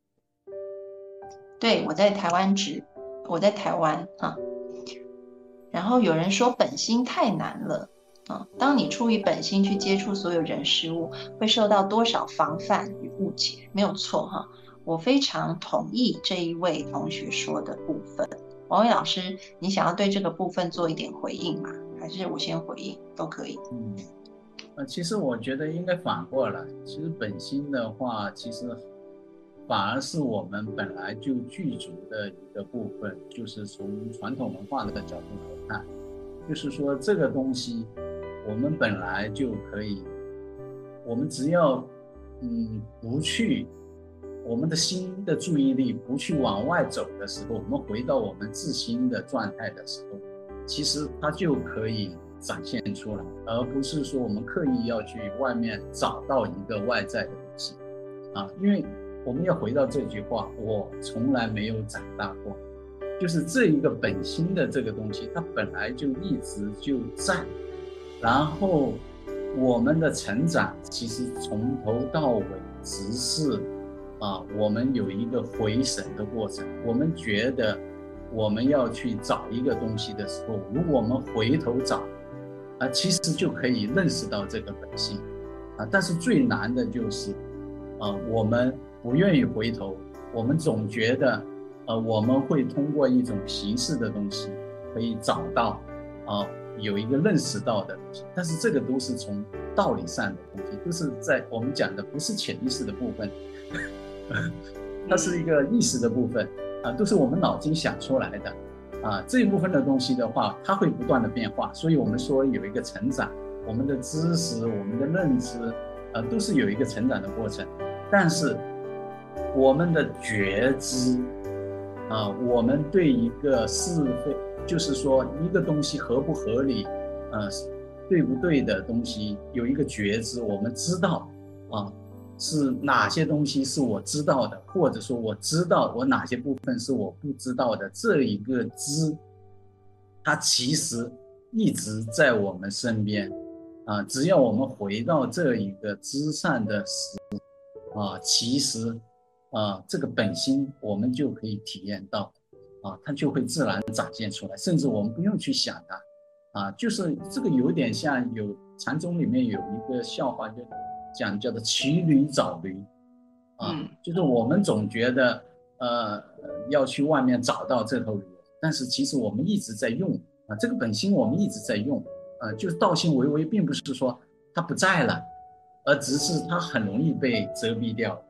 对，我在台湾我在台湾啊。然后有人说本心太难了啊，当你出于本心去接触所有人事物，会受到多少防范与误解？没有错哈，我非常同意这一位同学说的部分。王伟老师，你想要对这个部分做一点回应吗？还是我先回应都可以？ 其实我觉得应该反过来，其实本心的话，其实反而是我们本来就具足的一个部分，就是从传统文化的角度来看，就是说这个东西我们本来就可以，我们只要不去我们的心的注意力不去往外走的时候，我们回到我们自心的状态的时候，其实它就可以展现出来，而不是说我们刻意要去外面找到一个外在的东西啊。因为我们要回到这句话，我从来没有长大过，就是这一个本心的这个东西，它本来就一直就在。然后我们的成长其实从头到尾只是我们有一个回神的过程。我们觉得我们要去找一个东西的时候，如果我们回头找其实就可以认识到这个本性但是最难的就是我们不愿意回头，我们总觉得我们会通过一种形式的东西可以找到有一个认识到的东西，但是这个都是从道理上的东西，都是在我们讲的不是潜意识的部分它是一个意识的部分都是我们脑筋想出来的这一部分的东西的话，它会不断的变化，所以我们说有一个成长，我们的知识，我们的认知都是有一个成长的过程。但是我们的觉知我们对一个是非，就是说一个东西合不合理对不对的东西有一个觉知，我们知道是哪些东西是我知道的，或者说我知道我哪些部分是我不知道的，这一个知它其实一直在我们身边只要我们回到这一个知上的时其实这个本心我们就可以体验到它就会自然展现出来，甚至我们不用去想它就是这个有点像禅宗里面有一个笑话，就讲叫做骑驴找驴就是我们总觉得要去外面找到这头驴，但是其实我们一直在用这个本心我们一直在用就是道心为微，并不是说它不在了，而只是它很容易被遮蔽掉。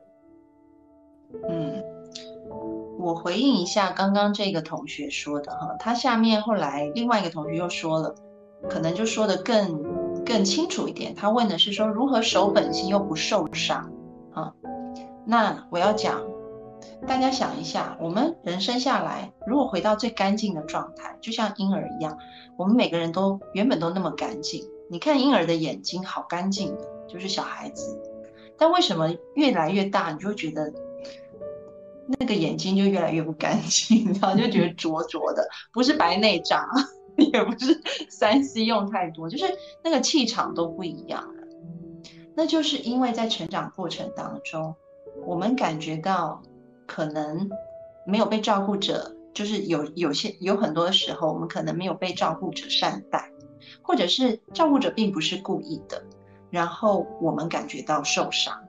我回应一下刚刚这个同学说的他下面后来另外一个同学又说了，可能就说的更清楚一点。他问的是说如何守本心又不受伤那我要讲，大家想一下，我们人生下来如果回到最干净的状态，就像婴儿一样，我们每个人都原本都那么干净。你看婴儿的眼睛好干净的，就是小孩子，但为什么越来越大你就会觉得那个眼睛就越来越不干净，然后就觉得浊浊的，不是白内障也不是3C 用太多，就是那个气场都不一样了。那就是因为在成长过程当中，我们感觉到可能没有被照顾者，就是有很多时候我们可能没有被照顾者善待，或者是照顾者并不是故意的，然后我们感觉到受伤。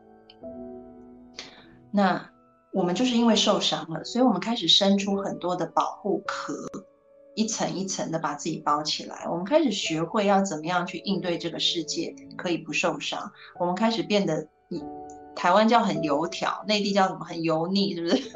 那我们就是因为受伤了，所以我们开始生出很多的保护壳，一层一层的把自己包起来。我们开始学会要怎么样去应对这个世界，可以不受伤。我们开始变得台湾叫很油条，内地叫什么很油腻，是不是？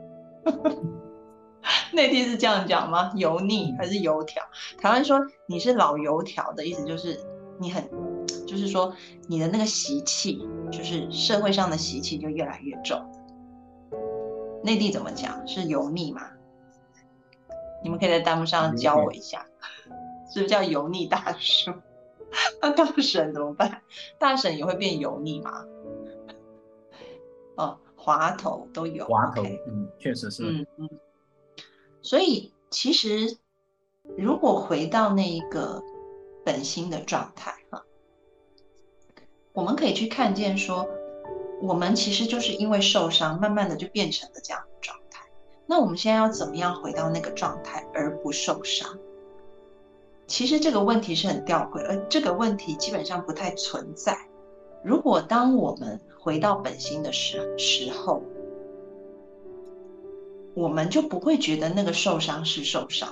内地是这样讲吗？油腻还是油条？台湾说你是老油条的意思就是你就是说你的那个习气，就是社会上的习气就越来越重。内地怎么讲？是油腻吗？你们可以在弹幕上教我一下，是不是叫油腻大叔？ 那大婶怎么办？大婶也会变油腻吗？哦，滑头都有。 滑头， OK， 确实是。 所以其实如果回到那一个本心的状态我们可以去看见说，我们其实就是因为受伤，慢慢的就变成了这样的状态。那我们现在要怎么样回到那个状态而不受伤？其实这个问题是很吊诡，而这个问题基本上不太存在。如果当我们回到本心的时候，我们就不会觉得那个受伤是受伤。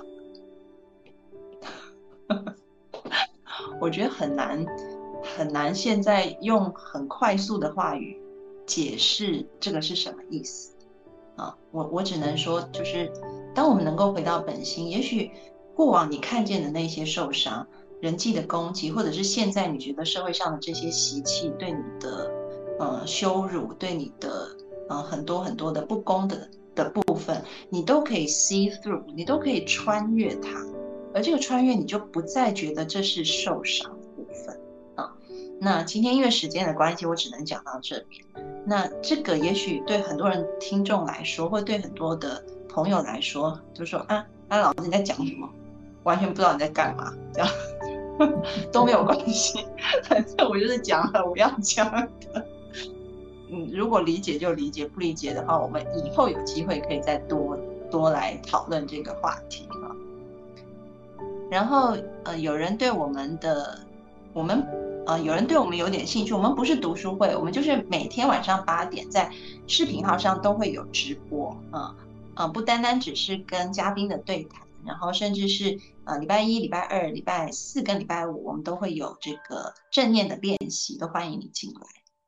我觉得很难，现在用很快速的话语解释这个是什么意思啊？我只能说，就是当我们能够回到本心，也许过往你看见的那些受伤、人际的攻击，或者是现在你觉得社会上的这些习气对你的羞辱，对你的很多很多的不公的部分，你都可以 see through， 你都可以穿越它。而这个穿越，你就不再觉得这是受伤的部分啊。那今天因为时间的关系，我只能讲到这边。那这个也许对很多人听众来说，或对很多的朋友来说，就说老师你在讲什么？完全不知道你在干嘛，这样都没有关系。反正我就是讲了我要讲的。如果理解就理解，不理解的话，我们以后有机会可以再多来讨论这个话题哈。然后有人对我们有人对我们有点兴趣，我们不是读书会，我们就是每天晚上8点在视频号上都会有直播不单单只是跟嘉宾的对谈，然后甚至是礼拜1、礼拜2、礼拜4跟礼拜5，我们都会有这个正念的练习，都欢迎你进来。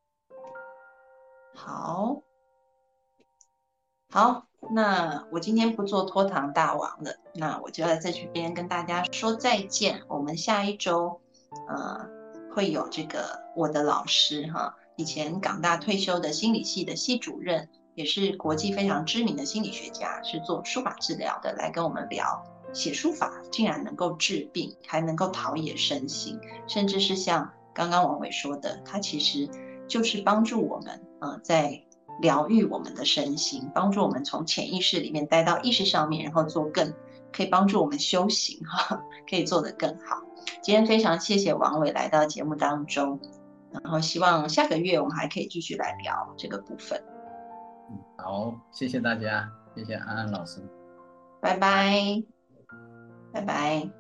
好，那我今天不做拖堂大王了，那我就要在这边跟大家说再见。我们下一周会有这个我的老师以前港大退休的心理系的系主任，也是国际非常知名的心理学家，是做书法治疗的，来跟我们聊写书法竟然能够治病，还能够陶冶身心，甚至是像刚刚王伟说的，它其实就是帮助我们在疗愈我们的身心，帮助我们从潜意识里面带到意识上面，然后可以帮助我们修行可以做得更好。今天非常谢谢王伟来到节目当中，然后希望下个月我们还可以继续来聊这个部分。 好，谢谢大家，谢谢安安老师， 拜拜，拜拜。